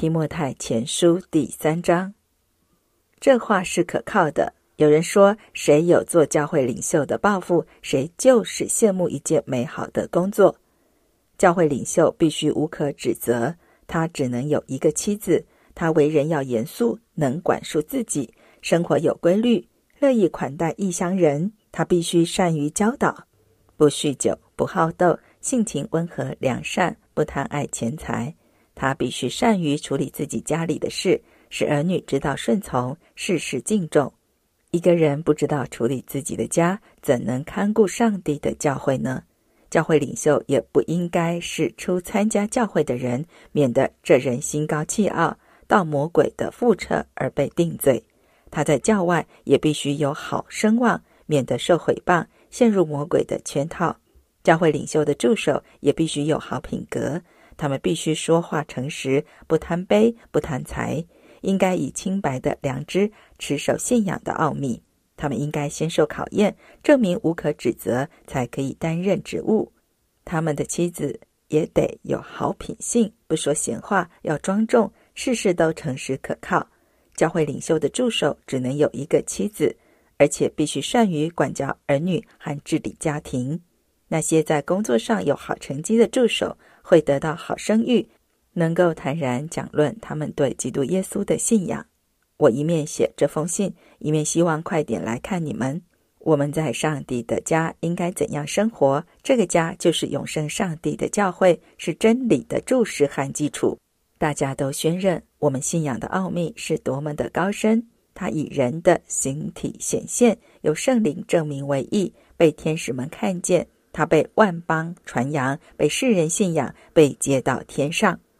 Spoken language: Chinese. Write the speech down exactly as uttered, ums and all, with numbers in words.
提摩太前书第三章。这话是可靠的。有人说，谁有做教会领袖的抱负，谁就是羡慕一件美好的工作。教会领袖必须无可指责，他只能有一个妻子，他为人要严肃，能管束自己，生活有规律，乐意款待异乡人。他必须善于教导，不酗酒，不好斗，性情温和良善，不贪爱钱财。他必须善于处理自己家里的事，使儿女知道顺从，事事敬重。一个人不知道处理自己的家，怎能看顾上帝的教会呢？教会领袖也不应该是初参加教会的人，免得这人心高气傲，到魔鬼的覆辙而被定罪。他在教外也必须有好声望，免得受毁谤，陷入魔鬼的圈套。教会领袖的助手也必须有好品格，他们必须说话诚实，不贪杯，不贪财，应该以清白的良知持守信仰的奥秘。他们应该先受考验，证明无可指责，才可以担任职务。他们的妻子也得有好品性，不说闲话，要庄重，事事都诚实可靠。教会领袖的助手只能有一个妻子，而且必须善于管教儿女和治理家庭。那些在工作上有好成绩的助手会得到好声誉，能够坦然讲论他们对基督耶稣的信仰。我一面写这封信，一面希望快点来看你们。我们在上帝的家应该怎样生活？这个家就是永生上帝的教会，是真理的柱石和基础。大家都宣认我们信仰的奥秘是多么的高深，它以人的形体显现，有圣灵证明为义，被天使们看见，它被万邦传扬，被世人信仰，被接到天上。